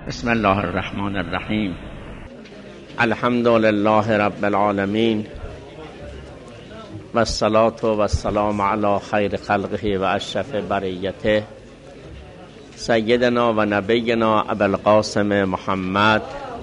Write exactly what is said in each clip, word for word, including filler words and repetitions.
بسم الله الرحمن الرحیم. الحمد لله رب العالمین و الصلاة و السلام علی خیر خلقه و اشرف بریته سیدنا و نبینا ابوالقاسم محمد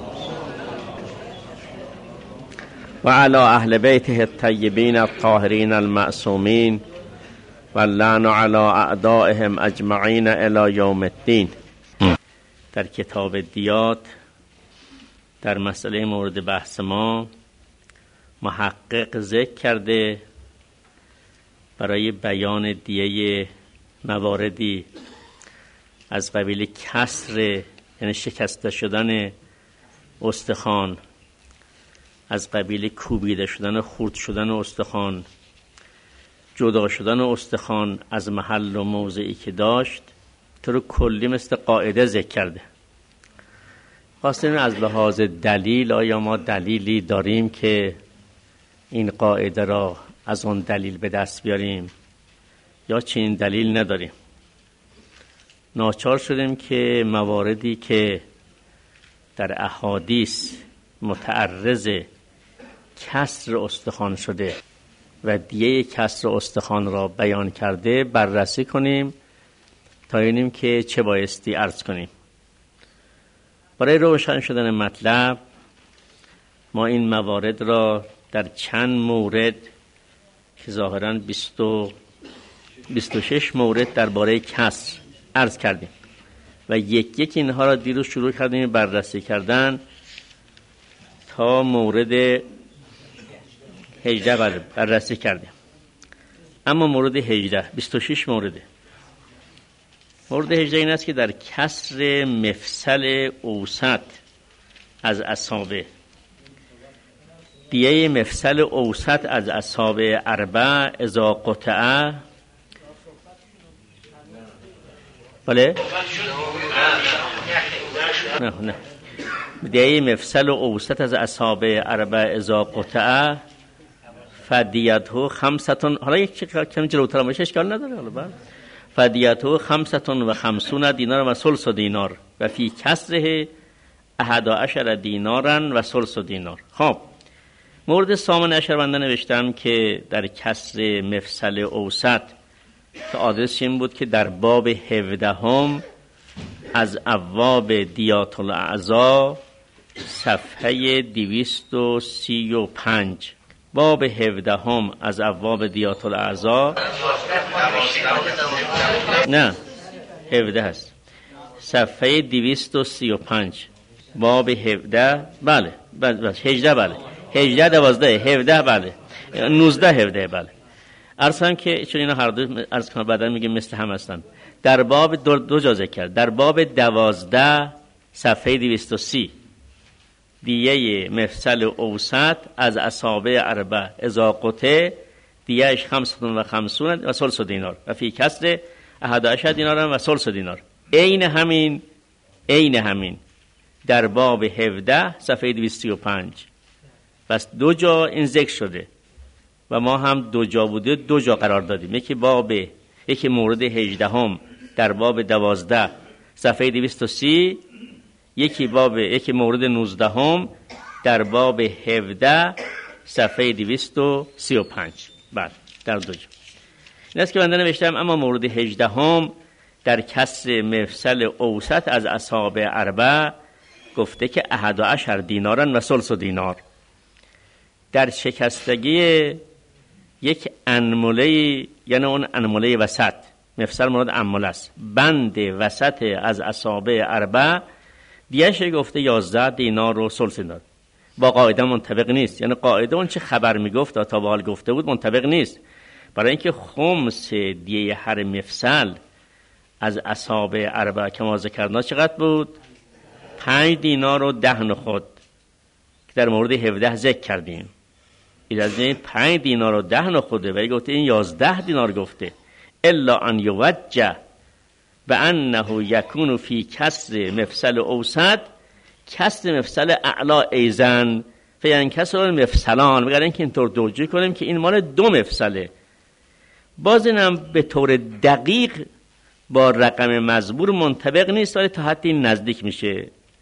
و علی اهل بیته الطیبین الطاهرین المعصومین و اللعن علی اعدائهم اجمعین الی یوم الدین. در کتاب دیات در مسئله مورد بحث ما محقق ذکر کرده برای بیان دیه مواردی از قبیل کسر، یعنی شکسته شدن استخوان، از قبیل کوبیده شدن، خورد شدن استخوان، جدا شدن استخوان از محل و موضعی که داشت، تو رو کلی مثل قاعده ذکر کرده. خواستیم از لحاظ دلیل آیا ما دلیلی داریم که این قاعده را از اون دلیل به دست بیاریم یا چنین دلیل نداریم. ناچار شدیم که مواردی که در احادیث متعرض کسر استخوان شده و دیه کسر استخوان را بیان کرده بررسی کنیم تا ببینیم که چه بایستی عرض کنیم. برای روشن شدن مطلب ما این موارد را در چند مورد که ظاهراً بیست و شش مورد درباره کسر عرض کردیم و یک یک اینها را دیروز شروع کردیم بررسی کردن تا مورد هجده بررسی کردیم. اما مورد هجده بیست و شش مورده. مورد هجده این است که در کسر مفصل اوسط از اصابع، دیه مفصل اوسط از اصابع اربع اذا قطعه، بله؟ نه نه دیه مفصل اوسط از اصابع اربع اذا قطعه فدیته خمستون. حالا یک کمی جلوتر باشه اشکال نداره. حالا بعد فدیته خمستون و خمسون دینار و ثلث دینار و فی کسره احد عشر دینارن و ثلث دینار. خب مورد ثامن عشر بنده نوشتم که در کسر مفصل اوسط که آدرس این بود که در باب هفدهم از ابواب دیات الاعضا صفحه دویست و سی و پنج، باب هفدهم از ابواب دیات الاعضا، نه هفده هست، صفحه دویست و سی و پنج، باب هفده، بله بله هجده، بله هجده، دوازده، هفده، بله نوزده، هفده، بله. عرض کنم که چون اینا هر دو عرض کنم بعدا میگیم مثل هم هستن. در باب دو, دو جا ذکر کرد. در باب دوازده صفحه دویست و سی، دیه مفصل اوسط از اصابع اربع اذا قطع دیهش خمسون و خمسون و ثلث دینار و فی کسر احد عشر دینار و ثلث دینار. عین همین عین همین در باب هفده صفحه دویست و پنج. بس دو جا این ذکر شده و ما هم دو جا بوده دو جا قرار دادیم. یکی باب یکی مورد هجدهم در باب دوازده صفحه دویست و سی، یکی باب یکی مورد نوزدهم در باب هفده صفحه دویست و سی و پنج. بعد در دو جا این است که بنده نوشتم. اما مورد هجدهم در کسر مفصل اوسط از اصابع اربع گفته که احد عشر دینارن و ثلث دینار. در شکستگی یک انمله، یعنی اون انمله وسط، مفصل مراد انمله است، بند وسط از اصابع اربع دیش گفته یازده دینار و ثلث دینار. با قاعده منطبق نیست. یعنی قاعده اون چه خبر میگفت تا به حال گفته بود منطبق نیست. برای اینکه خمس دیه هر مفصل از اصابع اربع که ما ذکرنا چقدر بود؟ پنج دینار و ده نخود که در مورد هفده ذکر کردیم. این از این پنج دینار و ده نخوده و گفته این یازده دینار گفته. الا ان یوجه به انه یکون فی کسر مفصل اوسط کسر مفصل اعلا ایزن فین کسر مفصلان. بگرد اینکه اینطور توجیه کنیم که این مال دو مفصله. باز اینم به طور دقیق با رقم مزبور منطبق نیست، ولی تا حدی نزدیک میشه.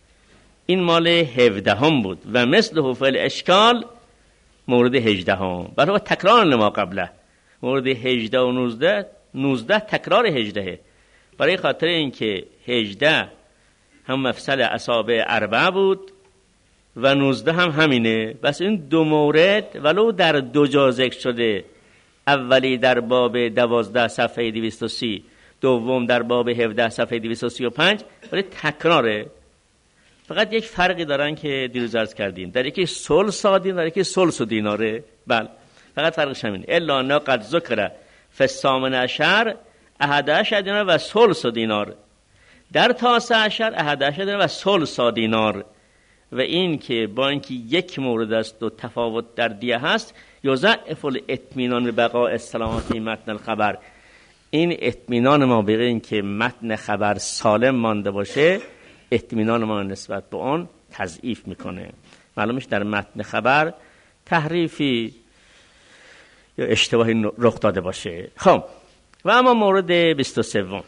این مال هفدهم بود و مثل فعل اشکال مورد هجدهم. برای تکرار لما قبله، مورد هجده و نوزده، نوزده تکرار هجدهه. برای خاطر اینکه هجده هم مفصل اصابع اربعه بود و نوزده هم همینه. بس این دو مورد ولو در دو جا ذکر شده، اولی در باب دوازده صفحه دویست و سی، دوم در باب هفده صفحه دویست و سی و پنج، ولی تکراره. فقط یک فرقی دارن که دیروز عرض کردیم، در یکی ثلث دینار، در یکی ثلث دیناره. بله فقط فرقش همینه. الا نا قد ذکر فی الثامن عشر احد عشر دینار و ثلث دینار، در تاسع عشر احد عشر دینار و ثلث دینار. و این که با اینکه یک مورد است و تفاوت در دیه هست، یضعف الاطمینان به بقاء السلامت فی متن الخبر، این اطمینان ما به این که متن خبر سالم مانده باشه، اطمینان ما نسبت به اون تضعیف میکنه. معلومش در متن خبر تحریفی یا اشتباهی رخ داده باشه. خب و اما مورد بیست و سه،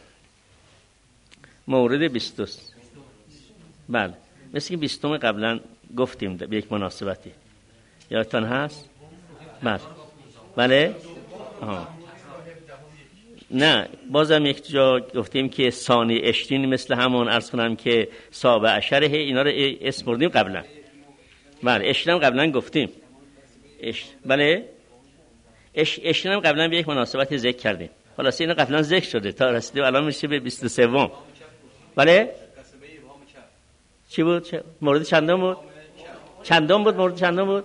مورد بیست و سه، بله مثل که بیستم قبلا گفتیم به یک مناسبتی، یادتان هست؟ بله بله آها. نه بازم یک جا گفتیم که ثانی اشتین مثل همون، عرض کنم که سابع عشره، اینا رو اسم بردیم قبلا. بله اشتین هم قبلا گفتیم. اش... بله اش... اشتین هم قبلا به یک مناسبتی ذکر کردیم. خلاص اینا قبلا ذکر شده تا رسیدیم الان میشه به بیست و سه. بله چی بود؟ چه؟ مورد چندم بود؟ چندم بود؟ مورد چندم بود؟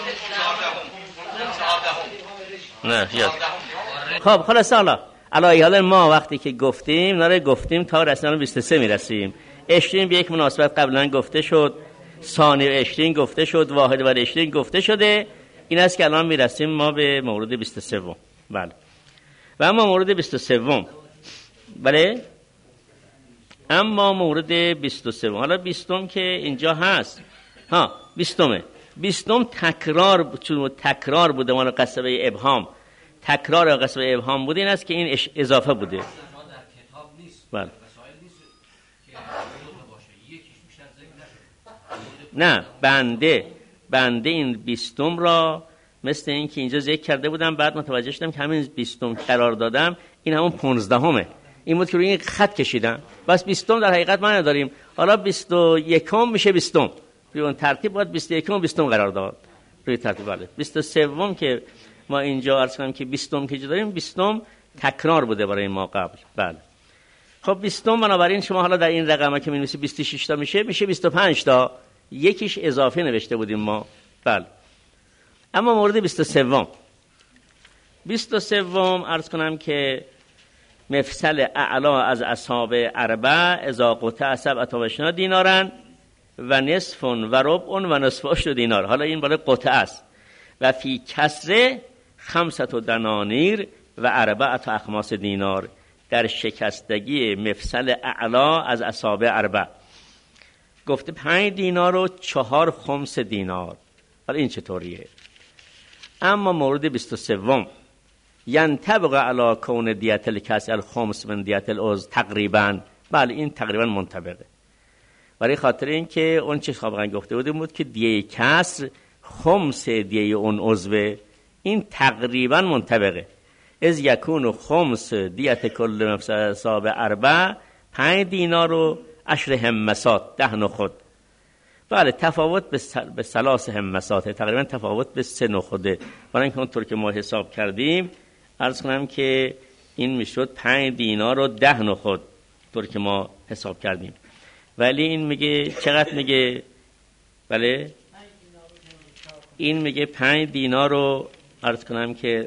نه یاد. خب خلاص حالا علایه حالا ما وقتی که گفتیم ناره گفتیم تا رسیدن بیست و سه میرسیم. اشتین به یک مناسبت قبلا گفته شد، ثانی اشتین گفته شد، واحد و اشتین گفته شده. این است که الان میرسیم ما به مورد بیست و سه. بله و اما مورد بیست و سه، بله اما مورد بیست و سه، حالا بیستم که اینجا هست، ها بیستمه، بیستم تکرار، چون تکرار بوده مال قصبه ابهام، تکرار قصبه ابهام بوده، این است که این اضافه بوده. بله نه بنده بنده این بیستم را مثل این که اینجا ذکر کرده بودم، بعد متوجه شدم که همین بیستم قرار دادم این همون پانزدهمه، این بود که روی این خط کشیدم. بس بیستم در حقیقت ما نداریم. حالا بیست و یکم میشه بیستم، روی اون ترتیب باید بیست و یکم و بیستم قرار داد روی ترتیب. بله بیست و سه که ما اینجا عرض کنم که بیستم که داریم، بیستم تکرار بوده برای ما قبل. بله خب بیستم بنابراین شما حالا در این رقمه که می‌نویسی بیست و شش تا میشه میشه بیست و پنج تا، یکیش اضافه نوشته بودیم ما. بله اما مورد بیست و سه، بیست و سه عرض کنم که مفصل اعلا از اصحاب اربع اذا قطع سبعة و عشرین دینارن و نصف و ربع و نصف عشر دینار. حالا این بالا قطع است. و فی کسر خمسة دنانیر و اربعة اخماس دینار، در شکستگی مفصل اعلا از اصحاب اربع گفته پنج دینار و چهار خمس دینار. حالا این چطوریه؟ اما مورد بیست و سه، ینطبق علی کون دیت الکسر الخمس من دیت العضو تقریبا. بله این تقریبا منطبقه، برای خاطر این که اون چه سابقا گفته بودیم بود که دیه کسر خمس دیه اون عضو، این تقریبا منطبقه. از یکون خمس دیت کل مفصل اصحاب اربع پنج دینار و عشر همسات، ده نخود. بله تفاوت به سل... به ثلاث همسات، تقریبا تفاوت به سه نخوده. برای اینکه اونطور که ما حساب کردیم عرض کنم که این میشد پنج دینار و ده نخود طور که ما حساب کردیم. ولی این میگه چقدر میگه؟ بله این میگه پنج دینار رو عرض کنم که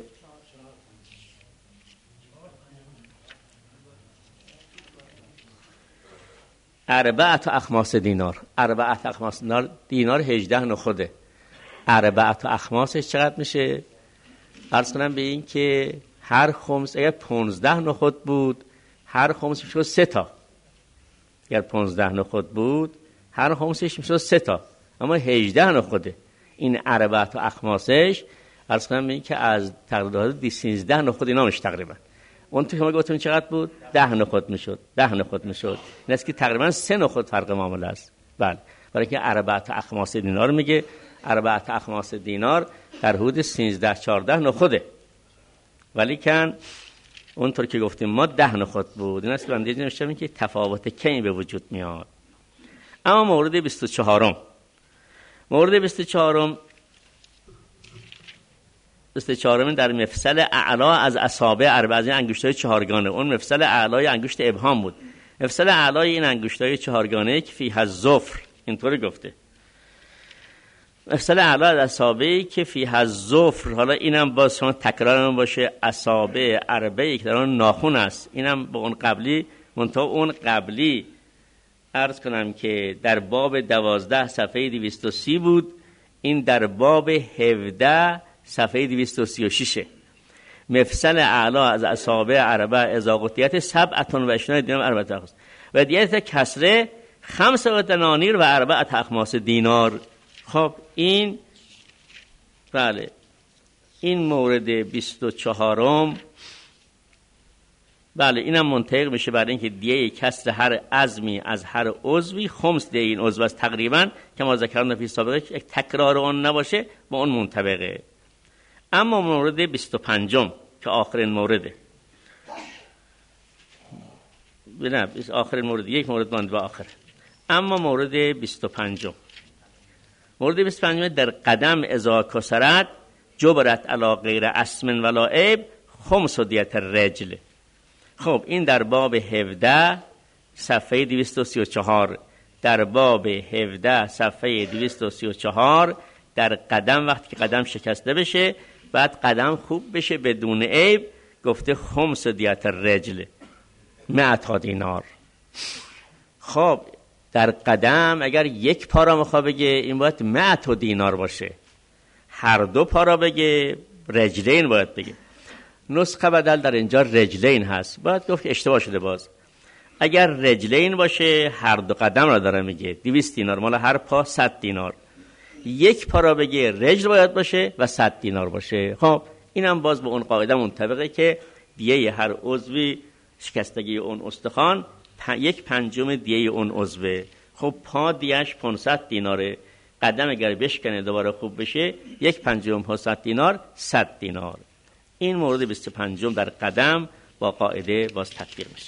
اربعت اخماس دینار، اربعت اخماس دینار، دینار هجده نخوده، اربعت اخماسش چقدر میشه؟ عرض کنم به این که هر خمس اگر پانزده نخود بود هر خمسش میشد سه تا، اگر پانزده نخود بود هر خمسش میشد سه تا، اما هجده نخوده. این اربعت اخماسش عرض کنم به این که از تقریبا سیزده نخود اینا میشه تقریبا. اون تو که ما گفتیم چقدر بود؟ ده نخود میشد، ده نخود میشد. این است که تقریبا سه نخود فرق معامله است. بله برای که اربعت اخماس دینار میگه. اربعت اخماس دینار در حدود سیزده چهارده نخوده، ولی کن اونطور که گفتیم ما ده نخود بود. این است بنده نوشتم که تفاوت کمی به وجود میاد. اما مورد بیست و چهارم مورد بیست و چهارم بیست و چهارم در مفصل اعلا از اصابع اربع، از این انگشتای چهارگانه. اون مفصل اعلای انگشت ابهام بود. مفصل اعلای این انگشتای چهارگانه که فیها الظفر، اینطوری گفته. مفصل اعلا از اصابعی که فیها الظفر. حالا اینم باز شما تکرارم باشه، اصابع اربعی که در اون ناخن است. اینم به اون قبلی منتها اون قبلی عرض کنم که در باب دوازده صفحه دویست و سی بود، این در باب هفده صفحه دویست و سی و شش. مفصل اعلا از اصابع اربع اذا قطعت سبعة و عشرین دینار اربعة اخماس و دیت کسره خمس و دنانیر و اربعة اخماس دینار. خب این بله این مورد بیست و چهارم بله اینم منطبق میشه برای اینکه دیه کسر هر عظمی از هر عضوی خمس دیه این عضو است تقریبا که ما ذکرنا فی سابقه، یک تکرار اون نباشه با اون منطبقه. اما مورد بیست و پنجم که آخرین مورده، نه آخرین مورد، یک مورد ماند به آخر. اما مورد بیست و پنجم مورد بیست و پنجم در قدم اذا کسرت جبرت علی غیر اسم ولا عیب خمس دیت الرجل. خب این در باب هفده صفحه دویست و سی و چهار، در باب هفده صفحه دویست و سی و چهار در قدم وقتی که قدم شکسته بشه بعد قدم خوب بشه بدون عیب، گفته خمس دیت الرجل مئة دینار. خب در قدم اگر یک پارا میخواد بگه این باید مئة دینار باشه، هر دو پارا بگه رجلین باید بگه. نسخه بدل در اینجا رجلین هست، باید گفت اشتباه شده. باز اگر رجلین باشه هر دو قدم را داره میگه، دویست دینار مال هر پا صد دینار. یک پا را بگه رجل باید باشه و صد دینار باشه. خب اینم باز به اون قاعده منطبقه که دیه هر عضوی شکستگی اون استخوان پ... یک پنجم دیه اون عضوه. خب پا دیش پانصد دیناره، قدم اگر بشکنه دوباره خوب بشه یک پنجم پانصد دینار صد دینار. این مورد بیست و پنجم در قدم با قاعده باز تطبیق میشه.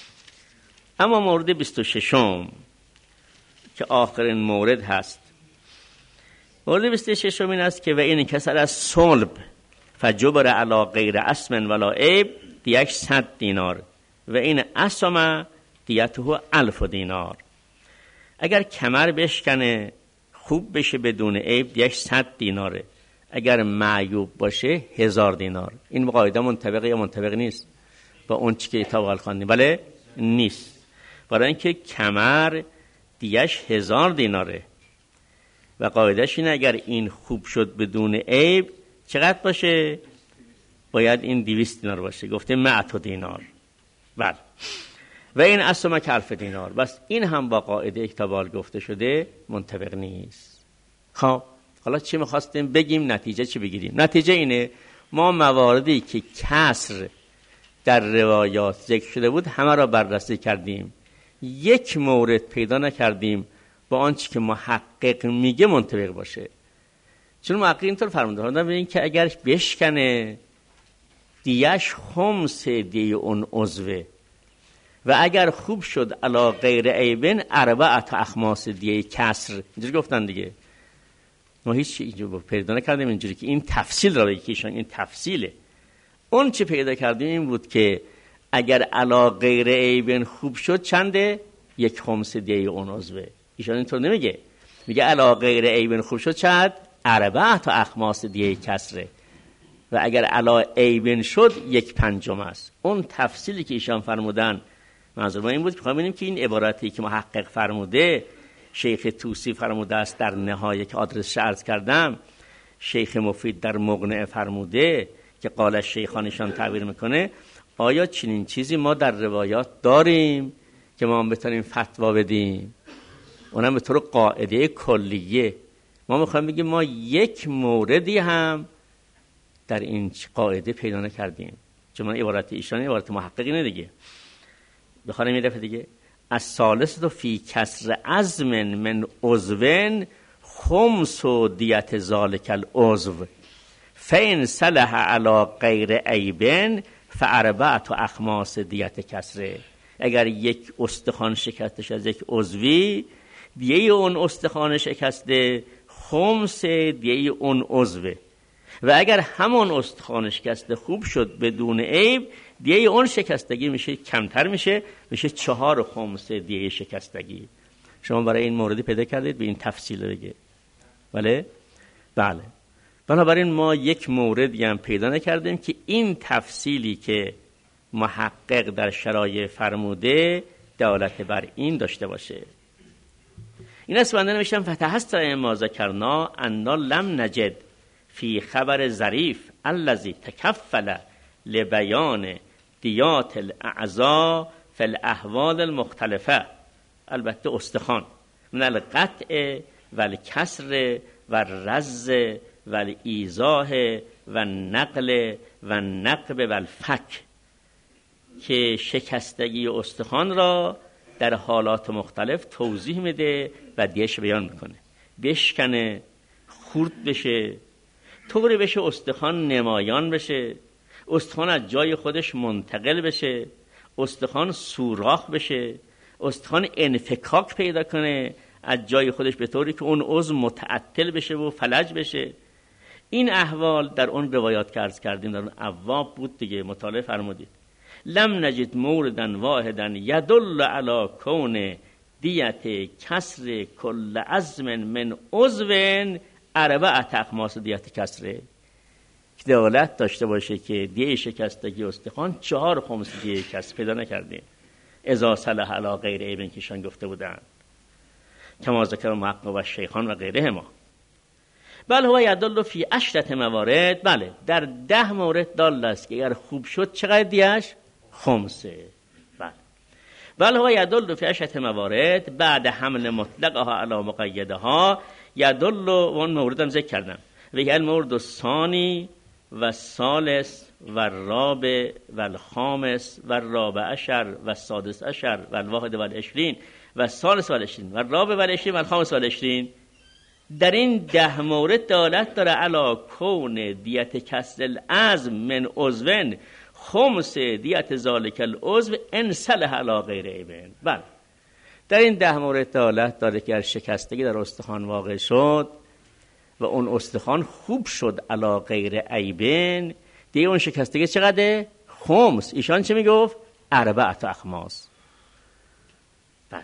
اما مورد بیست و ششم که آخرین مورد هست، مورد بیست و ششم این است که و این کسر از صلب فجبر علی غیر اسم ولا عیب دیش صد دینار و این اسم دیته الف دینار. اگر کمر بشکنه خوب بشه بدون عیب دیش صد دیناره، اگر معیوب باشه هزار دینار. این قاعده منطبق یا منطبق نیست با اون چی که کتاب خواندیم؟ بله نیست. برای اینکه کمر دیش هزار دیناره و قاعدهش اینه اگر این خوب شد بدون عیب چقدر باشه؟ باید این دویست دینار باشه. گفته مئة دینار. بله و این اسم کلف دینار. بس این هم با قاعده کتاب گفته شده منطبق نیست. خب حالا چی میخواستیم بگیم؟ نتیجه چی بگیریم؟ نتیجه اینه ما مواردی که کسر در روایات ذکر شده بود همه را بررسی کردیم، یک مورد پیدا نکردیم با آنچه که محقق میگه منطبق باشه. چون محقق اینطور فرموده بودن ببینید که اگر بشکنه دیش خمس دیه اون عضوه و اگر خوب شد علی غیر عیبن اربعة اخماس دیه کسر. اینجوری گفتن دیگه، ما هیچ اینجوری پیدا نکردیم اینجوری که این تفصیل را بگی که این تفصیله. اون چه پیدا کردیم این بود که اگر علی غیر عیبن خوب شد چنده؟ یک خمس دیه اون عضوه. ایشان اینطور نمیگه، میگه علی غیر عیبن خوب شد چند؟ اربعة اخماس دیه کسره و اگر علی عیبن شد یک پنجم است. اون تفصیلی که ایشان فرمودن منظور ما این بود که ببینیم که این عبارتی که محقق فرموده شیخ توسی فرموده است در نهایه که آدرس عرض کردم، شیخ مفید در مقنعه فرموده که قال شیخانشان تعبیر میکنه، آیا چنین چیزی ما در روایات داریم که ما هم بتونیم فتوا بدیم؟ اونم به طور قاعده کلیه. ما میخوایم بگیم ما یک موردی هم در این قاعده پیدا نکردیم، چون من عبارت ایشان عبارت محققی نه دیگه. بخوانیم یه دفعه دیگه. از ثالث فی کسر عظم من عضوین خمس و دیت ذالک العضو فین صلح علی غیر عیبن فاربعت اخماس دیت کسره. اگر یک استخوان شکستش از یک عضوی، دیه اون استخوان شکسته خمس دیه اون عضوه، و اگر همون استخوان شکسته خوب شد بدون عیب، دیه اون شکستگی میشه کمتر، میشه میشه چهار خمس دیه شکستگی. شما برای این موردی پیدا کردید به این تفصیل بگه؟ بله بله. بنابراین ما یک موردی هم پیدا نکردیم که این تفصیلی که محقق در شرایع فرموده دلالت بر این داشته باشه. این است بنده نمیشم فتحست ما ذکرنا انا لم نجد فی خبر ظریف الذی تکفل لبیان دیات الاعضاء فی الاحوال المختلفه، البته استخوان، من القطع و الکسر و الرز و الایضاح و النقل و النقب و الفک، که شکستگی استخوان را در حالات مختلف توضیح میده و دیش بیان میکنه. بشکنه، خورد بشه، طوری بشه استخوان نمایان بشه، استخوان از جای خودش منتقل بشه، استخوان سوراخ بشه، استخوان انفکاک پیدا کنه از جای خودش به طوری که اون عضو متعطل بشه و فلج بشه. این احوال در اون روایات که عرض کردیم در اون ابواب بود دیگه، مطالعه فرمودید. لم نجد موردن واحدن یدل علی کون دیت کسر کل عظم من عضوین اربعه اخماس دیت کسره، که دلالت داشته باشه که دیه شکستگی استخوان چهار خمس دیه کسر پیدا نکردیم. اذا صلح علی غیر عیب کشان گفته بودن کما ذکر محقق و شیخان و غیره ما. بله هو یدل فی عشرة موارد، بله در ده مورد دال است که اگر خوب شد چقدر دیش؟ خمسه. بله بله هو یدل فی عشرة موارد بعد حمل مطلقها علی مقیدها یدل، و اون مورد هم ذکر کردم، و هی المورد الثانی و الثالث و الرابع و الخامس و الرابع عشر و السادس عشر و الواحد و العشرین و الثالث و العشرین و الرابع و العشرین و الخامس و العشرین. در این ده مورد دلالت داره علی کون دیت کسر العظم من عضوین خمس دیت ذالک العضو ان صلح علی غیر عیبین. بله در این ده مورد دلالت داره که شکستگی در استخوان واقع شد و اون استخوان خوب شد علی غیر عیبین، دیگه اون شکستگی چقدره؟ خمس. ایشان چه میگفت؟ اربعه اخماس. بله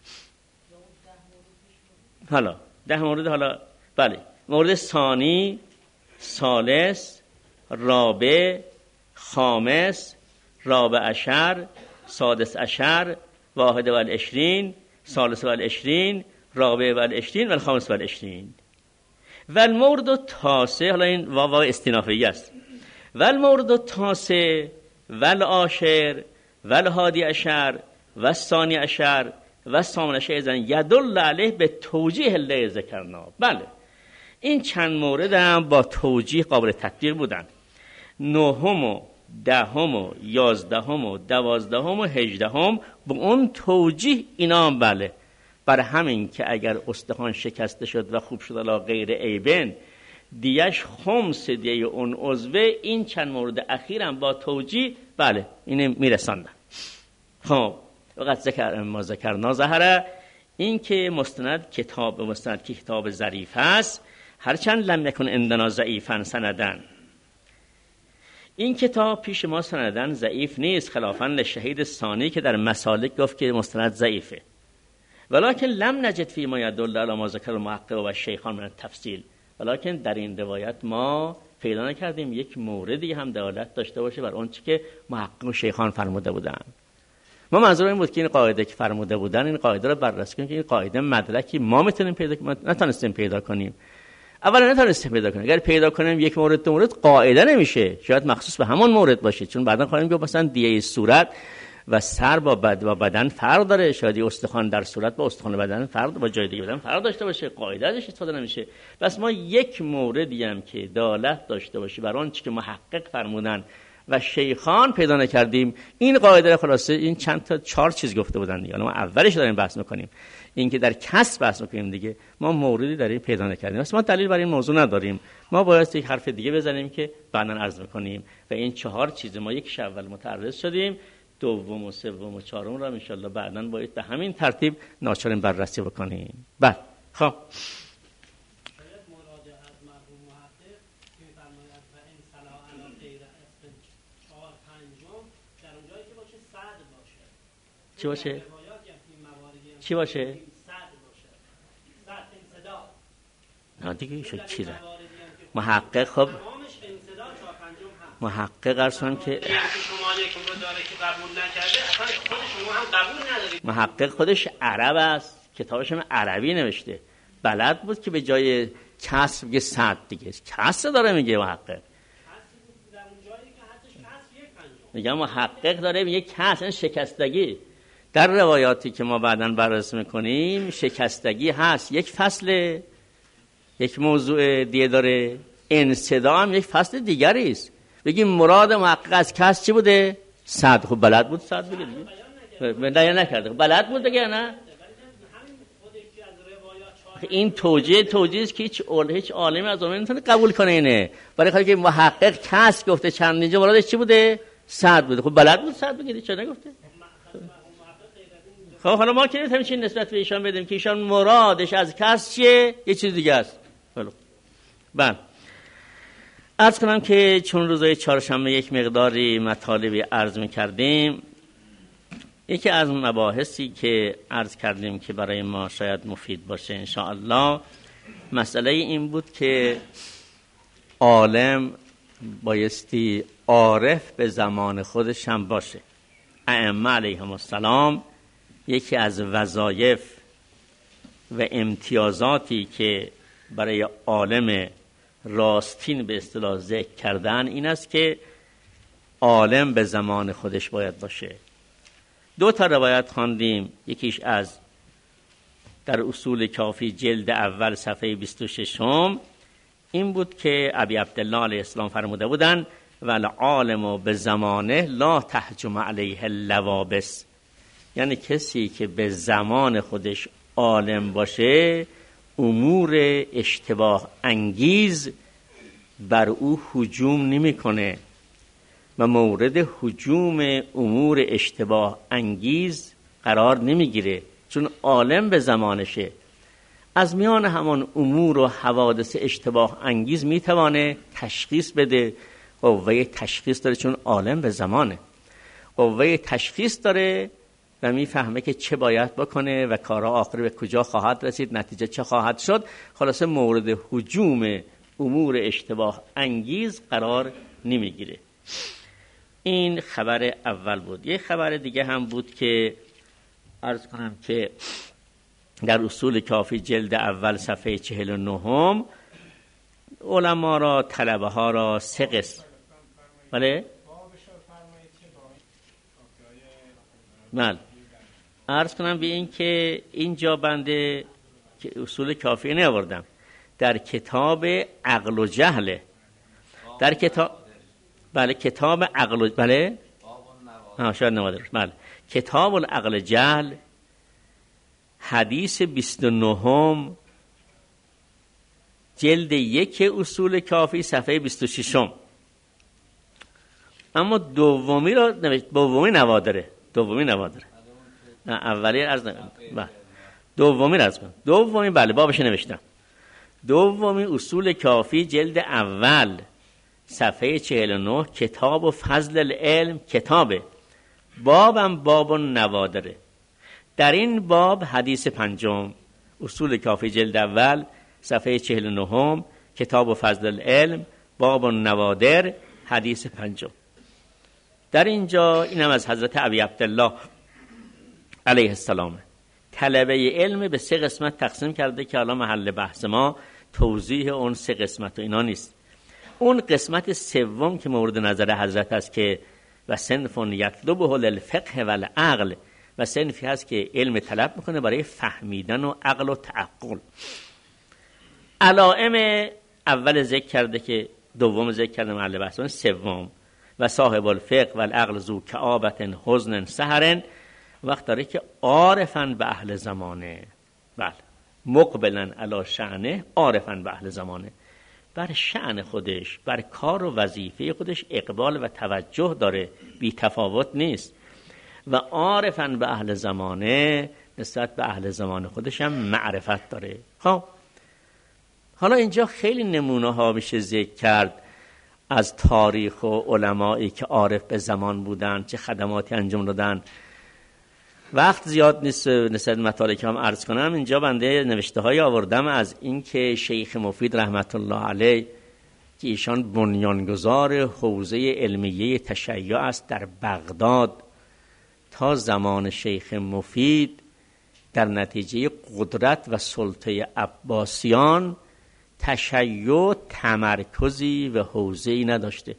حالا ده مورد، حالا بله مورد ثانی، ثالث، رابع، خامس، رابع عشر، سادس عشر، واحد و العشرین، ثالث و العشرین، رابع و العشرین و الخامس و العشرین. و المورد تاسع، حالا این واو استینافیه است، و المورد تاسع و العاشر و الحادی عشر و الثانی عشر و الثامن عشر اذن یدل علیه به توجیه الله ذکرنا. بله این چند مورد هم با توجیه قابل تطبیق بودن. نهم و دهم و یازدهم و دوازدهم و هجدهم با اون توجیه اینا هم بله، برای همین که اگر استخوان شکسته شد و خوب شد علی غیر عیبن دیش خمس دیه اون عضوه. این چند مورد اخیرم با توجیه بله اینه میرساندن. خب وقت ذکر ما ذکرنا ظهره، این که مستند کتاب مستند که کتاب ظریف هست، هرچند لم یکن عندنا ضعیفا سندن، این کتاب پیش ما سندن ضعیف نیست، خلافاً لشهید ثانی که در مسالک گفت که مستند ضعیفه. ولکن لم نجد فی ما یدل علی ما ذکر المحقق و شیخان من التفصیل، ولکن در این روایت ما پیدا نکردیم یک موردی هم دلالت داشته باشه بر اون چی که محقق و شیخان فرموده بودن. ما منظور این بود که این قاعده که فرموده بودن این قاعده رو بررسی کنیم که این قاعده مدرکی ما میتونیم پیدا کنیم، نتونستیم پیدا کنیم. اولا نتونستیم پیدا کنیم، اگر پیدا کنیم یک مورد دو مورد قاعده نمیشه، شاید مخصوص به همون مورد باشه، چون بعدا خواهیم گفت مثلا دیه صورت و سر با بد و بدن فرق داره، شاید استخوان در صورت با استخوان بدن فرق با جای دیگه بدن فرق داشته باشه، قاعده ازش استفاده نمیشه. بس ما یک موردی هم که دلالت داشته باشه بر آن چیزی که محقق فرمودن و شیخان پیدا نکردیم. این قاعده خلاصه این چند تا چهار چیز گفته بودن دیگه. ما اولش داریم بحث میکنیم، این که در کسب بحث میکنیم دیگه، ما موردی در این پیدا نکردیم. اصلا ما دلیل برای این موضوع نداریم. ما باید یک حرف دیگه بزنیم که بعداً عرض میکنیم و این چهار چیز ما یک اول متعرض شدیم، دوم و سوم و چهارم رو ان شاء الله بعداً باید به همین ترتیب ناچاریم بررسی بکنیم. بعد خب چی باشه؟ چی باشه؟ نه دیگه ایشون چی داره؟ محقق خب محقق ارسان که محقق خودش عرب است، کتابش هم عربی نوشته، بلد بود که به جای کسر بگه صد دیگه کسر داره میگه محقق. میگم محقق داره میگه کسر شکستگی. در روایاتی که ما بعداً بررسی میکنیم شکستگی هست، یک فصل، یک موضوع دیگه داره. انصدا هم یک فصل دیگری است. بگیم مراد محقق از کس چی بوده؟ صد. خب بلد بود صد بگه دیگه، بلد نکرده، بلد بود دیگه. نه این توجیه توجیه است که هیچ هیچ عالمی از اون نمیتونه قبول کنه اینه. برای خاطر که محقق کس گفته چند اینجا مرادش چی بوده؟ صد بوده. خب بلد بود صد بگه، چرا نگفته؟ خب حالا ما که نمیتونیم چی نسبت به ایشان بدیم که ایشان مرادش از کس چیه؟ یه چیز دیگه است. بله عرض کنم که چون روزهای چهارشنبه یک مقداری مطالبی عرض می‌کردیم، یکی از مباحثی که عرض کردیم که برای ما شاید مفید باشه ان شاء الله، مسئله این بود که عالم بایستی عارف به زمان خودش هم باشه. ائمه علیهم السلام یکی از وظایف و امتیازاتی که برای عالم راستین به اصطلاح ذکر کردن این است که عالم به زمان خودش باید باشه. دو تا روایت خواندیم، یکیش از در اصول کافی جلد اول صفحه بیست و شش این بود که ابی عبدالله علیه السلام فرموده بودن والعالم به زمانه لا تهجم علیه اللوابس، یعنی کسی که به زمان خودش عالم باشه امور اشتباه انگیز بر او هجوم نمیکنه و مورد هجوم امور اشتباه انگیز قرار نمیگیره، چون عالم به زمانشه. از میان همان امور و حوادث اشتباه انگیز میتوانه تشخیص بده. قوه تشخیص داره چون عالم به زمانه، قوه تشخیص داره و میفهمه که چه باید بکنه و کارها آخر به کجا خواهد رسید، نتیجه چه خواهد شد. خلاصه مورد هجوم امور اشتباه انگیز قرار نمیگیره. این خبر اول بود. یک خبر دیگه هم بود که عرض کنم که در اصول کافی جلد اول صفحه چهل و نهم علما را طلبه ها را سه قسم بله بله عرض کنم به این که اینجا بنده که اصول کافی نیاوردم، در کتاب عقل و جهل، در کتاب بله کتاب عقل و بله ها شاید نوادر بله کتاب العقل جهل حدیث بیست و نه جلد یک اصول کافی صفحه بیست و شش، اما دومی رو نوشت، دومی نوادره دومی نوادره نه اولی عرض نکنم بله دومی عرض کنم دومی بله بابش نوشتم. دومی اصول کافی جلد اول صفحه چهل و نه کتاب و فضل العلم، کتابه بابم باب و نوادره. در این باب حدیث پنجم اصول کافی جلد اول صفحه چهل و نه کتاب و فضل العلم باب و نوادر حدیث پنجم. در اینجا اینم از حضرت ابی عبدالله علیه السلام طلبه علم به سه قسمت تقسیم کرده که الان محل بحث ما توضیح اون سه قسمت و اینا نیست. اون قسمت سوم که مورد نظر حضرت است که و صنفون یطلبه للفقه والعقل، و صنفی هست که علم طلب میکنه برای فهمیدن و عقل و تعقل. علائم اول ذکر کرده که دوم ذکر کرده محل بحث، سوم و صاحب الفقه و العقل ذو کآبت حزن سهر، وقت داره که عارفن به اهل زمانه، بله مقبلن علی شأنه، عارفن به اهل زمانه، بر شأن خودش، بر کار و وظیفه خودش اقبال و توجه داره، بی تفاوت نیست. و عارفن به اهل زمانه، نسبت به اهل زمان خودش هم معرفت داره. خب حالا اینجا خیلی نمونه ها میشه ذکر کرد از تاریخ و علمایی که عارف به زمان بودن، چه خدماتی انجام دادن. وقت زیاد نیست نسبت مطالعه که هم عرض کنم. اینجا بنده نوشته های آوردم از این که شیخ مفید رحمت الله علیه که ایشان بنیانگذار حوزه علمیه تشیع است در بغداد، تا زمان شیخ مفید در نتیجه قدرت و سلطه عباسیان تشیع تمرکزی و حوزه‌ای نداشته،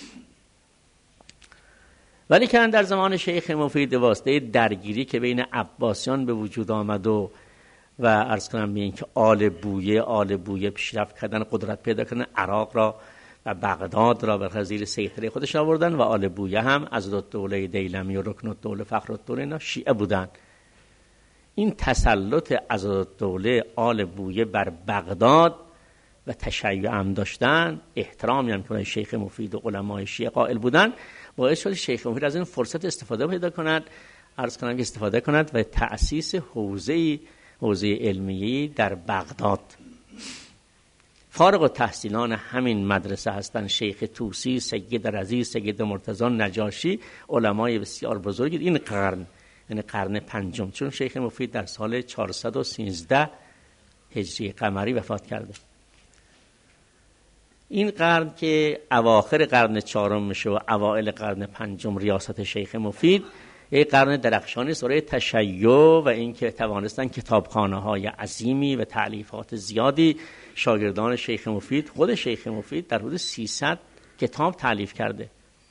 ولی که در زمان شیخ مفید واسطه درگیری که بین عباسیان به وجود آمد و و عرض کنم به این که آل بویه آل بویه پیشرفت کردن، قدرت پیدا کردن، عراق را و بغداد را به زیر سیطره خودش آوردن، و آل بویه هم از دوله دیلمی و رکن الدوله فخرالدوله اینا شیعه بودن. این تسلط از دوله آل بویه بر بغداد و تشیع هم داشتن، احترامی هم که شیخ مفید و علمای شیعه قائل بودن، باعث شد شیخ مفید از این فرصت استفاده پیدا کند، عرض کنم که استفاده کند و تأسیس حوزه حوزه علمیه در بغداد. فارغ التحصیلان همین مدرسه هستند شیخ طوسی، سید رضی، سید مرتضی نجاشی، علمای بسیار بزرگی این قرن، یعنی قرن پنجم، چون شیخ مفید در سال چهارصد و سیزده هجری قمری وفات کرده. این قرن که اواخر قرن چهارم میشه و اوائل قرن پنجم ریاست شیخ مفید، یک قرن درخشانی سوره تشیع و اینکه توانستن کتابخانه‌های عظیمی و تألیفات زیادی شاگردان شیخ مفید، خود شیخ مفید در حدود سیصد کتاب تألیف کرده.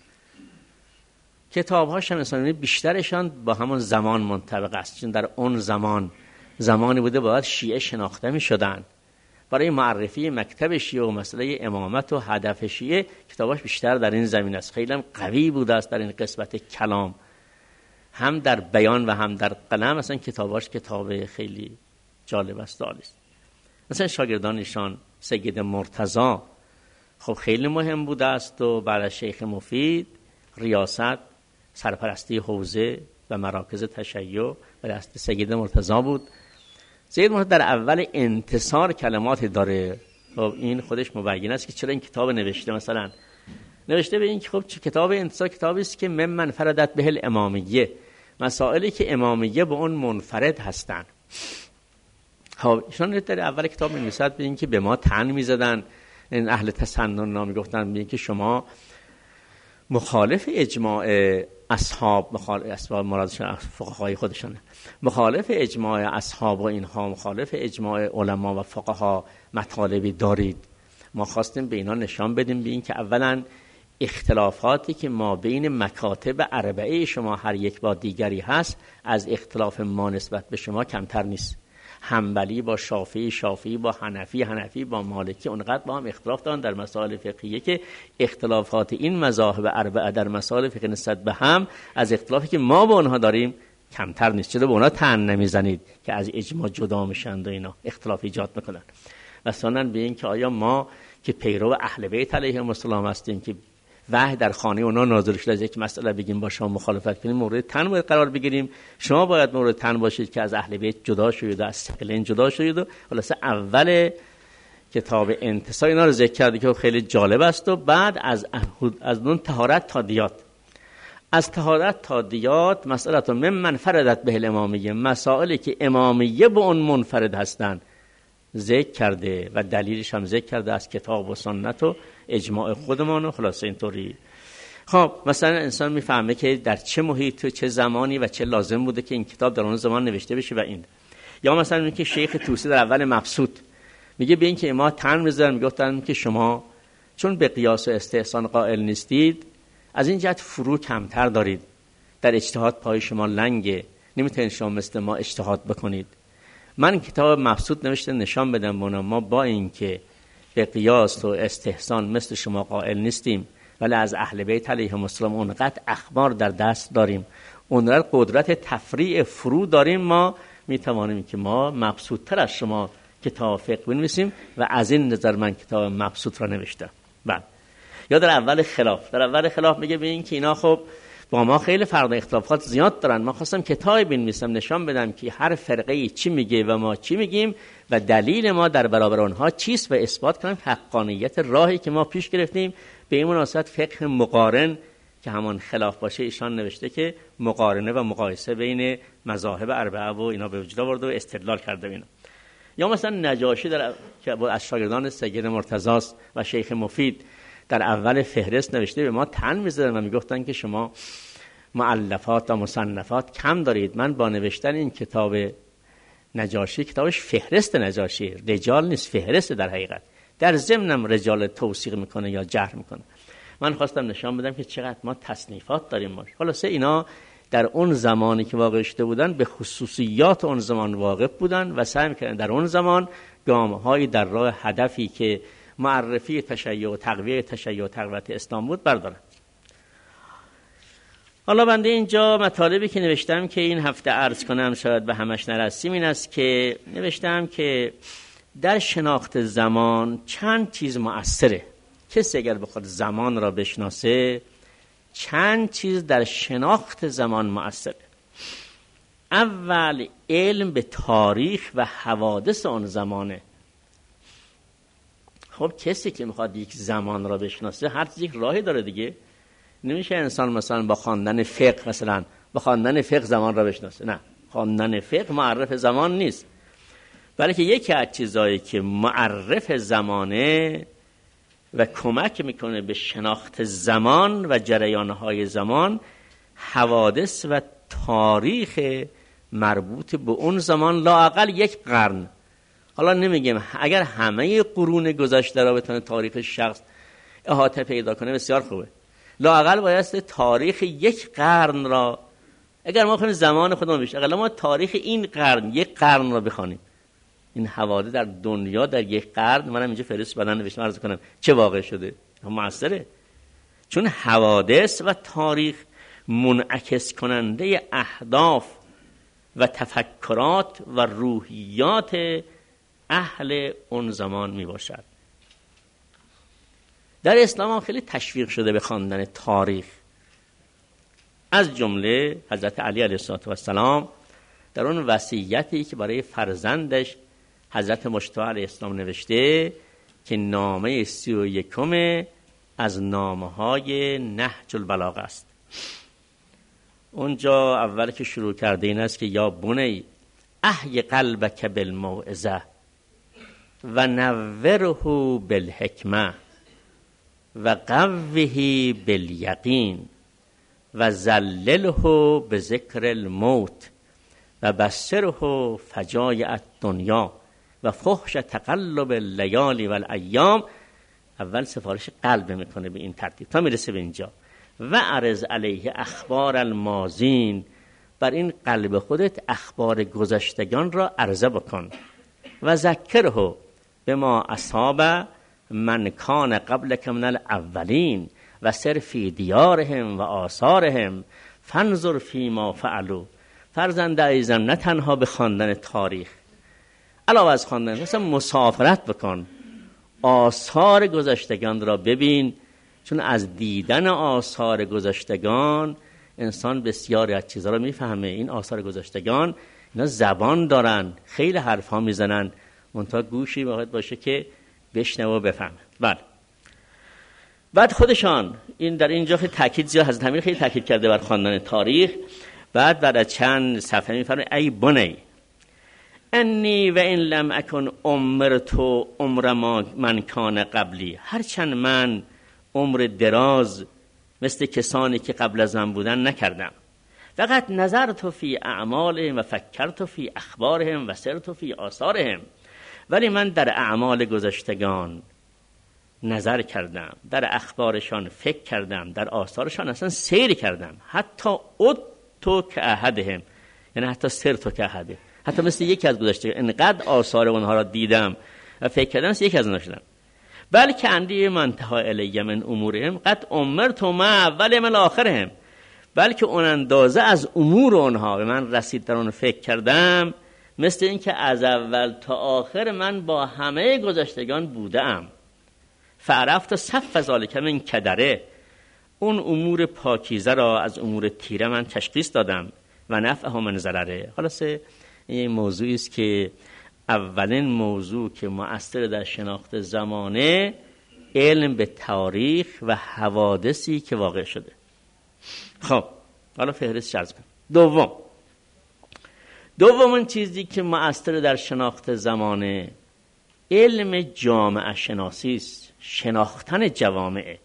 کتاب‌هاش هم مثلا بیشترشان با همون زمان منطبق است، چون در اون زمان زمانی بوده باید شیعه شناخته می‌شدن. برای معرفی مکتب شیعه و مسئله امامت و هدف شیعه کتاباش بیشتر در این زمین است. خیلی هم قوی بوده است در این قسمت کلام، هم در بیان و هم در قلم. مثلا کتاباش کتاب خیلی جالب است و عالی است. مثلا شاگردانشان سید مرتضی خب خیلی مهم بوده است و بعد از شیخ مفید ریاست سرپرستی حوزه و مراکز تشیع به دست سید مرتضی بود. سید مرتضی در اول انتصار کلمات داره. خب این خودش مبین است که چرا این کتاب نوشته. مثلا نوشته به این که خب کتاب انتصار کتابی است که ممن فردت به الامامیه، مسائلی که امامیه به اون منفرد هستند. خب ایشون در اول کتاب می‌نویسد به این که به ما طعن می‌زدن، این اهل تسنن نامی گفتن به این که شما مخالف اجماع اصحاب، مخالف اصحاب مرادشون فقهای خودشونه، مخالف اجماع اصحاب و اینها، مخالف اجماع علما و فقها مطالبی دارید. ما خواستیم به اینا نشان بدیم به این که اولا اختلافاتی که ما بین مکاتب اربعه شما هر یک با دیگری هست از اختلاف ما نسبت به شما کمتر نیست. حنبلی با شافعی، شافعی با حنفی، حنفی با مالکی اونقدر با هم اختلاف دارن در مسائل فقهیه که اختلافات این مذاهب اربعه در مسائل فقهی نسبت به هم از اختلافی که ما با اونها داریم کمتر نیست. چرا به اونها طعن نمیزنید که از اجماع جدا میشن و اینا اختلاف ایجاد میکنن؟ مثلا به این که آیا ما که پیرو اهل بیت علیهم السلام هستیم که وحی در خانه اونا نازل شده از یک مسئله بگیم با شما مخالفت کنیم، مورد طعن باید قرار بگیریم، شما باید مورد طعن باشید که از اهل بیت جدا شدید و از ثقلین جدا شدید. و خلاصه اول کتاب انتصار اینا رو ذکر کردی که خیلی جالب است. و بعد از از اون طهارت تا دیات، از طهارت تا دیات مسئله ممن فردت به الامامیه، مسائلی که امامیه به اون منفرد هستند ذکر کرده و دلیلش هم ذکر کرده از کتاب و سنت و اجماع خودمان. و خلاصه اینطوری خب مثلا انسان میفهمه که در چه محیط و چه زمانی و چه لازم بوده که این کتاب در اون زمان نوشته بشه. و این یا مثلا اینکه که شیخ طوسی در اول مبسوط میگه به این که ما طعن می‌زنن، میگفتن که شما چون به قیاس و استحسان قائل نیستید از این جهت فرو کمتر دارید، در اجتهاد پای شما لنگه، نمیتونید شما مثل ما اجتهاد بکنید. من کتاب مبسوط نوشته نشان بدم بنا ما با این که به قیاس و استحسان مثل شما قائل نیستیم ولی از اهل بیت علیهم السلام اونقدر اخبار در دست داریم، اونقدر قدرت تفریع فرو داریم، ما میتوانیم که ما مبسوط‌تر از شما کتاب فقه بنویسیم و از این نظر من کتاب مبسوط را نوشتم. بعد یا در اول خلاف، در اول خلاف میگه ببین که اینا خب با ما خیلی فرق و اختلافات زیاد دارن، ما خواستم کتابی بنویسم نشان بدم که هر فرقه چی میگه و ما چی میگیم و دلیل ما در برابر اونها چیست و اثبات کنم حقانیت راهی که ما پیش گرفتیم. به این مناسبت فقه مقارن که همان خلاف باشه ایشان نوشته که مقارنه و مقایسه بین مذاهب اربعه و اینا به وجود آورده و استدلال کرده اینا. یا مثلا نجاشی در که از شاگردان سید مرتضی و شیخ مفید در اول فهرست نوشته به ما تن می‌زدن و میگفتن که شما مؤلفات و مصنفات کم دارید. من با نوشتن این کتاب نجاشی، کتابش فهرست نجاشی، رجال نیست، فهرست در حقیقت، در ضمنم رجال توثیق میکنه یا جرح میکنه. من خواستم نشان بدم که چقدر ما تصنیفات داریم. ما خلاصه اینا در اون زمانی که واقع شده بودن به خصوصیات اون زمان واقف بودن و سعی میکردن در اون زمان گام‌هایی در راه هدفی که معرفی تشیع و تقویه تشیع و تقویت اسلام بود بردارن. حالا بنده اینجا مطالبی که نوشتم که این هفته عرض کنم شاید به همش نرسیم این است که نوشتم که در شناخت زمان چند چیز مؤثره. کسی اگر بخواد زمان را بشناسه چند چیز در شناخت زمان مؤثره. اول علم به تاریخ و حوادث آن زمانه. خب کسی که میخواد یک زمان را بشناسه هر چیز یک راهی داره دیگه. نمیشه انسان مثلا با خواندن فقه مثلا با خواندن فقه زمان را بشناسه. نه، خواندن فقه معرف زمان نیست، بلکه یکی از چیزایی که معرف زمانه و کمک میکنه به شناخت زمان و جریانهای زمان حوادث و تاریخ مربوط به اون زمان، لااقل یک قرن. حالا نمیگیم اگر همه قرون گذشته را بتونه تاریخ شخص احاطه پیدا کنه بسیار خوبه، لااقل بایسته تاریخ یک قرن را، اگر ما بخوایم زمان خودمون بشه اقلا ما تاریخ این قرن یک قرن را بخوانیم. این حوادث در دنیا در یک قرن، منم اینجا فهرست بدن نوشتم عرض کنم چه واقع شده، موثره. چون حوادث و تاریخ منعکس کننده اهداف و تفکرات و روحیات اهل اون زمان می باشد. در اسلام هم خیلی تشویق شده به خواندن تاریخ. از جمله حضرت علی علیه السلام در اون وصیتی که برای فرزندش حضرت مجتبی علیه السلام نوشته که نامه سی و یکم از نامه های نهج البلاغه است. اونجا اول که شروع کرده این است که یا بنی احی قلبک بالموعظه و نوره بالحکمه و قوه بالیقین و ذلله بذکر الموت و بصره فجایع الدنیا و فحش تقلب اللیالی و الایام. اول سفارش قلب میکنه به این ترتیب تا میرسه به اینجا و عرض علیه اخبار الماضین، بر این قلب خودت اخبار گذشتگان را عرضه بکن و ذکره به ما اصاب من کان قبلک من الاولین و سر فی دیارهم و آثارهم فانظر فی ما فعلوا. فرزند عزیزم نه تنها به خواندن تاریخ، علاوه از خواندن مثلا مسافرت بکن، آثار گذشتگان را ببین، چون از دیدن آثار گذشتگان انسان بسیاری از چیزها را میفهمه. این آثار گذشتگان اینا زبان دارن، خیلی حرف ها میزنن، منتها گوشی باید باشه که بشنوه و بفهمه. بله. بعد خودشان این در اینجا خیلی تاکید زیاد حضرت امیر خیلی تاکید کرده بر خواندن تاریخ. بعد بعد از چند صفحه میفرمایند ای بنی انی و این لم اکن عمرت عمر ما من کان قبلی، هرچند من عمر دراز مثل کسانی که قبل از من بودن نکردم، فقط نظرت فی اعمالهم و فکرت فی اخبارهم و سرت فی آثارهم، ولی من در اعمال گذشتگان نظر کردم، در اخبارشان فکر کردم، در آثارشان اصلا سیر کردم، حتی اد تو که احدهم، یعنی حتی سر تو که احده، حتی مثل یکی از گذشته انقدر آثار اونها را دیدم و فکر کردم مثل یکی از اونها شدم. بلکه اندی منتها الیه من امورهم قد امرت ما اول من آخرهم، بلکه اون اندازه از امور اونها به من رسید در اون فکر کردم مثل این که از اول تا آخر من با همه گذشتگان بودم. فعرفت صف ذالک من کدره، اون امور پاکیزه را از امور تیره من تشخیص دادم و نفعه من ضرره. خلاصه این موضوعی است که اولین موضوع که مؤثر در شناخت زمانه علم به تاریخ و حوادثی که واقع شده. خب حالا فهرست عرض کنم. دوم دومین چیزی که مؤثر در شناخت زمانه علم جامعه شناسی است، شناختن جوامع،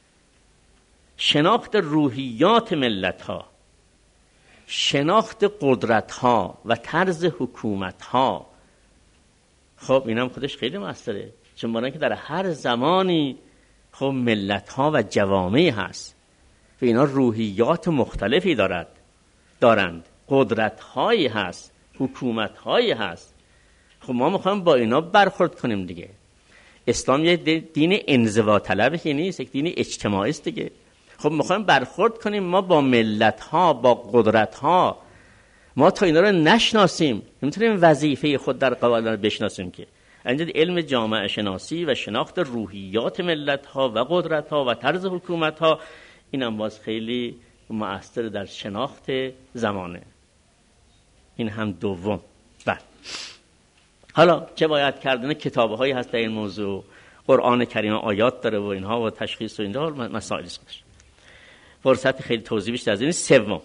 شناخت روحیات ملت ها، شناخت قدرت ها و طرز حکومت ها. خب اینم خودش خیلی مؤثره، چون برای که در هر زمانی خب ملت ها و جوامعی هست و اینا روحیات مختلفی دارد دارند قدرت هایی هست، حکومت هایی هست. خب ما میخوایم با اینا برخورد کنیم دیگه. اسلام یک دین انزوا طلبی نیست، یک دین اجتماعی است دیگه. خب میخوایم برخورد کنیم ما با ملت ها، با قدرت ها. ما تا اینا رو نشناسیم نمیتونیم وظیفه خود در قوانین رو بشناسیم که. اینجا علم جامعه شناسی و شناخت روحیات ملت ها و قدرت ها و طرز حکومت ها اینم باز خیلی مؤثر در شناخت زمانه. این هم دوم. بله. حالا چه باید کردن؟ کتابه هایی هست در این موضوع، قرآن کریم آیات داره و اینها و تشخیص و اینها مسائلی است. فرصت خیلی توضیح بیشتر از این. سوم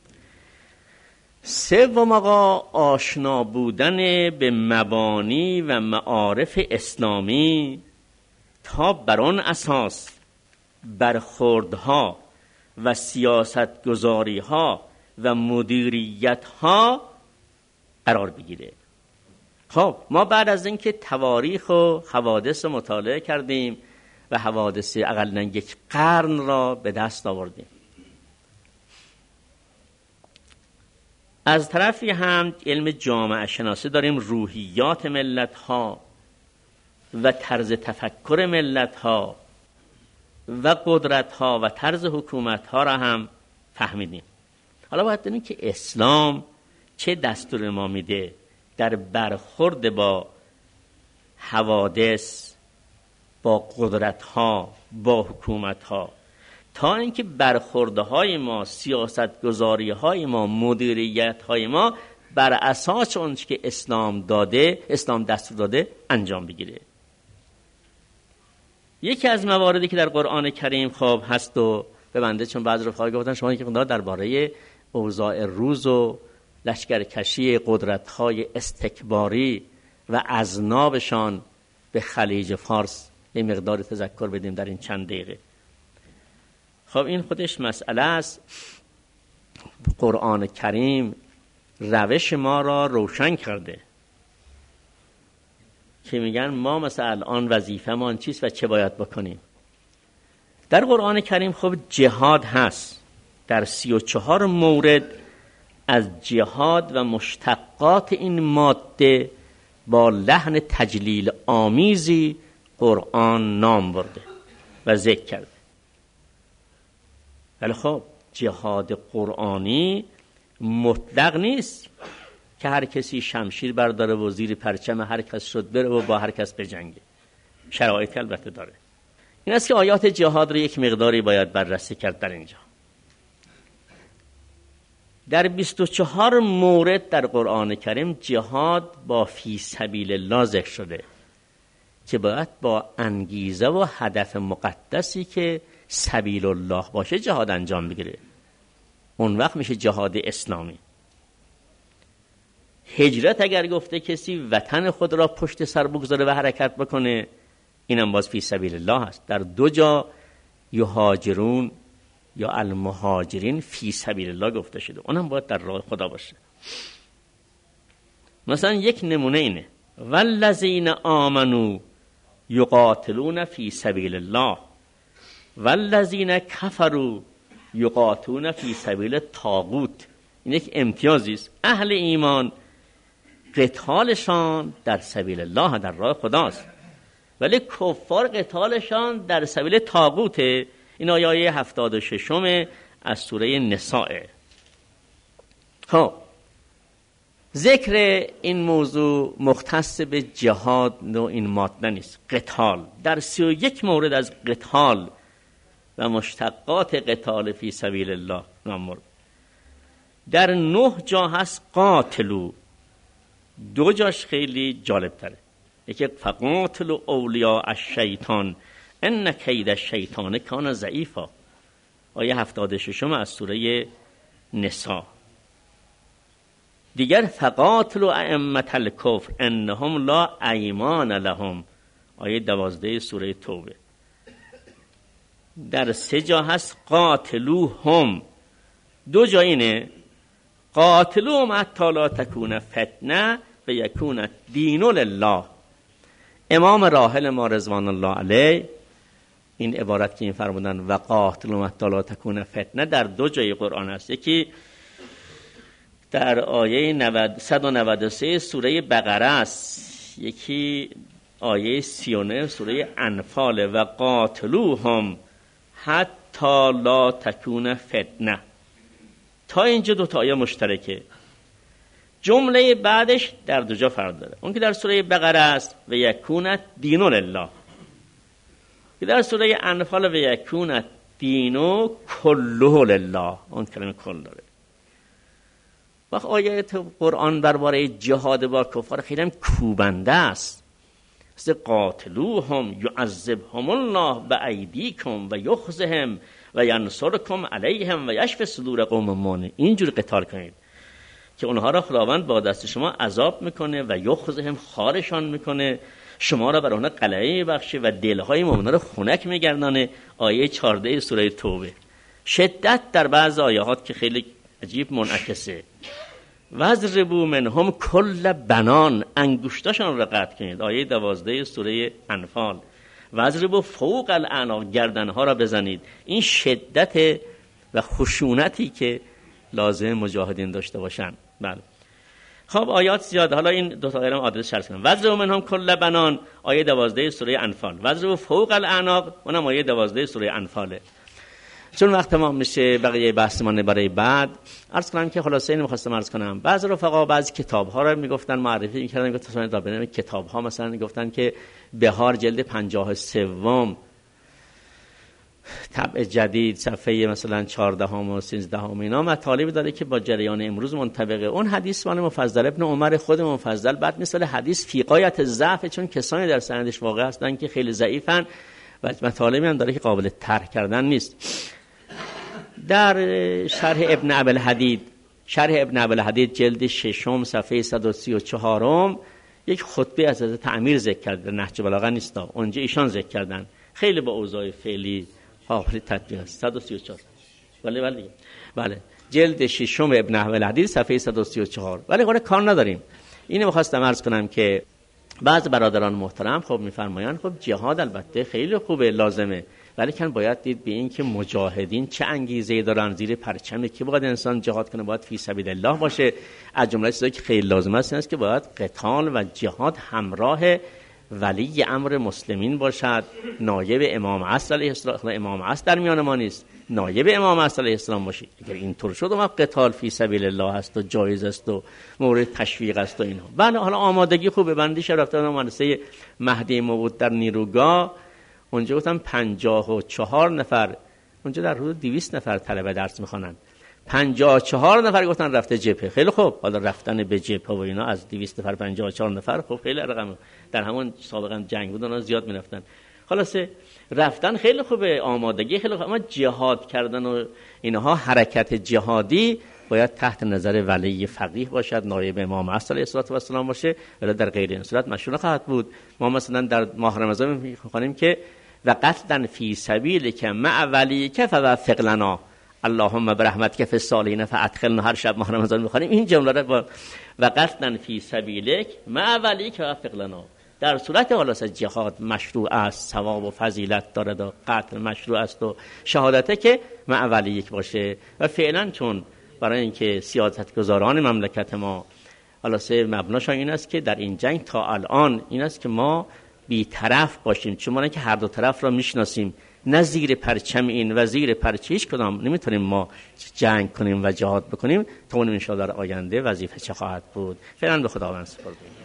سوم آقا آشنا بودن به مبانی و معارف اسلامی تا بر آن اساس برخوردها و سیاست گذاریها و مدیریتها قرار بگیره. خب ما بعد از اینکه تواریخ و حوادث مطالعه کردیم و حوادث اقلاً یک قرن را به دست آوردیم، از طرفی هم علم جامعه شناسی داریم، روحیات ملت ها و طرز تفکر ملت ها و قدرت ها و طرز حکومت ها را هم فهمیدیم. حالا باید ببینیم که اسلام چه دستور ما میده در برخورد با حوادث، با قدرت ها، با حکومت ها، تا اینکه برخورده های ما، سیاست گذاری های ما، مدیریت های ما بر اساس اون که اسلام داده، اسلام دستور داده انجام بگیره. یکی از مواردی که در قرآن کریم خب هست و به بنده چون بعضی رفقا گفتن شما یک مقدار درباره اوضاع روز و لشکرکشی قدرت‌های استکباری و اذنابشان به خلیج فارس یه مقدار تذکر بدیم در این چند دقیقه. خب این خودش مسئله است. قرآن کریم روش ما را روشن کرده که میگن ما مثلا الان وظیفه ما چیست و چه باید بکنیم. در قرآن کریم خب جهاد هست، در سی و چهار مورد از جهاد و مشتقات این ماده با لحن تجلیل آمیزی قرآن نام برده و ذکر کرده. ولی خب جهاد قرآنی مطلق نیست که هر کسی شمشیر برداره و زیر پرچم هر کس شد بره و با هر کس بجنگه. شرایط البته داره. این است که آیات جهاد رو یک مقداری باید بررسی کرد در اینجا. در بیست و چهار مورد در قرآن کریم جهاد با فی سبیل الله ذکر شده که باید با انگیزه و هدف مقدسی که سبیل الله باشه جهاد انجام بگیره. اون وقت میشه جهاد اسلامی. هجرت اگر گفته کسی وطن خود را پشت سر بگذاره و حرکت بکنه، اینم باز فی سبیل الله هست. در دو جا یهاجرون یا المهاجرین فی سبیل الله گفته شده، اونم باید در راه خدا باشه. مثلا یک نمونه اینه والذین آمنوا یقاتلون فی سبیل الله والذین کفروا یقاتلون فی سبیل الطاغوت. این یک امتیازی است. اهل ایمان قتالشان در سبیل الله در راه خداست ولی کفار قتالشان در سبیل طاغوته. این آیه هفتاد و ششم از سوره نساء. خب ذکر این موضوع مختص به جهاد و این ماده نیست. قتال در سی و یک مورد از قتال و مشتقات قتال فی سبیل الله نامور در نه جا هست قاتلو. دو جاش خیلی جالب تره. یکی فقاتلو اولیاء الشیطان ان کید الشیطان کان ضعیفا، آیه هفتاد و ششم از سوره نساء. دیگر فقاتلو ائمة الکفر انهم لا ایمان لهم، آیه دوازده سوره توبه. در سه جا هست قاتلوهم. دو جا اینه قاتلوهم حتی لا تکون فتنه و یکون الدین لله. امام راحل ما رضوان الله علیه این عبارت که این فرمودن و قاتلوهم حتی لا تکون فتنه در دو جای قرآن است. یکی در آیه صد و نود و سه سوره بقره است، یکی آیه سی و نه سوره انفال و قاتلوهم حتی لا تکون فتنه. تا اینجا دو تا آیه مشترکه. جمله بعدش در دو جا فرق داره. اون که در سوره بقره است و یکون دین لله، که در سوره انفال و یکون دین کله لله، اون کلمه کل داره. وقت آیات قرآن درباره جهاد با کفار خیلی هم کوبنده است. مثل قاتلوهم یعذبهم الله بایدیکم و یخزهم و ینصرکم علیهم و یشفی صدور قوم مؤمنین. اینجور قتال کنید که اونها را خداوند با دست شما عذاب میکنه و یخزهم خارشان میکنه، شما را بر اونها قلعه بخشه و دلهای مؤمنان را خنک میگردانه. آیه چهارده سوره توبه. شدت در بعض آیات که خیلی عجیب منعکسه. وَاضْرِبُوا مِنْهُمْ کل بنان، انگشتاشون را قطع کنید. آیه دوازده سوره انفال. وَاضْرِبُوا فوق الاعناق، گردنها را بزنید. این شدت و خشونتی که لازم مجاهدین داشته باشن. بله. خب آیات زیاد، حالا این دو تا آیه رو آدرس شرح کنم. وَاضْرِبُوا مِنْهُمْ کل بنان، آیه دوازده سوره انفال. وَاضْرِبُوا فوق الاعناق، اونم آیه دوازده سوره انفاله. چون وقت تمام میشه بقیه بحثمون برای بعد عرض کنم که خلاصه اینو می‌خواستم عرض کنم. بعضی رفقا بعضی کتاب‌ها رو میگفتن معرفی می‌کردن، گفتن تا ببینیم کتاب‌ها مثلا میگفتن که بهار جلد پنجاه و سه طبع جدید صفحه مثلا چهارده و سیزده اینا مطالبی داره که با جریان امروز منطبقه. اون حدیث مال مفضل ابن عمر خود مفضل بعد مثل حدیث فی غایت ضعف، چون کسانی در سندش واقع هستن که خیلی ضعیفن و مطالبی هم داره که قابل طرح کردن نیست. در شرح ابن ابی الحدید، شرح ابن ابی الحدید جلد ششم صفحه صد و سی و چهار یک خطبه از حضرت امیر ذکر کرده، نهج بلاغه نیست، اونجا ایشان ذکر کردن، خیلی با اوضاع فعلی قابل تطبیق است. صد و سی و چهار بله بله بله جلد ششم ابن ابی الحدید صفحه صد و سی و چهار. ولی خود کار نداریم. اینو می‌خواستم عرض کنم که بعض برادران محترم خب می‌فرمایند خب جهاد البته خیلی خوبه، لازمه، ولی کن باید دید به این که مجاهدین چه انگیزه‌ای دارن، زیر پرچم که باید انسان جهاد کنه، باید فی سبیل الله باشه. از جمله چیزایی که خیلی لازم است این است که باید قتال و جهاد همراه ولی امر مسلمین باشد، نایب امام عصر علیه السلام. امام عصر در میان ما نیست، نایب امام عصر علیه السلام باشید. اگر اینطور شد ما قتال فی سبیل الله است و جایز است و مورد تشویق است و اینها. بله حالا آمادگی خوبه. بندی شب رفتم مدرسه مهدی موعود در نیروگاه، اونجا گفتم پنجاه و چهار نفر، اونجا در حدود دویست نفر طلبه درس میخوانن، پنجاه و چهار نفر گفتن رفته جبهه. خیلی خوب، حالا رفتن به جبهه و اینا از دویست نفر پنجاه و چهار نفر خب خیلی رقم، در همون سابقا جنگ بود اونا زیاد میرفتن. خلاصه رفتن خیلی خوبه، آمادگی خیلی خوبه، اما جهاد کردن و اینها، حرکت جهادی باید تحت نظر ولی فقیه باشد، نایب امام عصر علیه السلام باشه، ولی در غیر این صورت مشروع خواهد بود. ما مثلا در ماه رمضان میخوانیم که و قتلا فی سبیلک مع ولیک فوفق لنا اللهم برحمتک فی الصالحین فادخلنا. هر شب ماه رمضان میخوانیم این جمله رو با و قتلا فی سبیلک مع ولیک فوفق لنا. در صورت خلاص جهاد مشروع است، ثواب و فضیلت دارد و قتل مشروع است و شهادته که مع ولیک باشه. و فعلا چون برای اینکه سیاستگزاران مملکت ما خلاص مبناش این است که در این جنگ تا الان این است که ما بی‌طرف باشیم، چون ما که هر دو طرف را میشناسیم، نه زیر پرچم این و زیر پرچم هیچ کدام نمیتونیم ما جنگ کنیم و جهاد بکنیم. تا اون ان شاء الله در آینده وظیفه چه خواهد بود. فعلا به خداوند سپرده.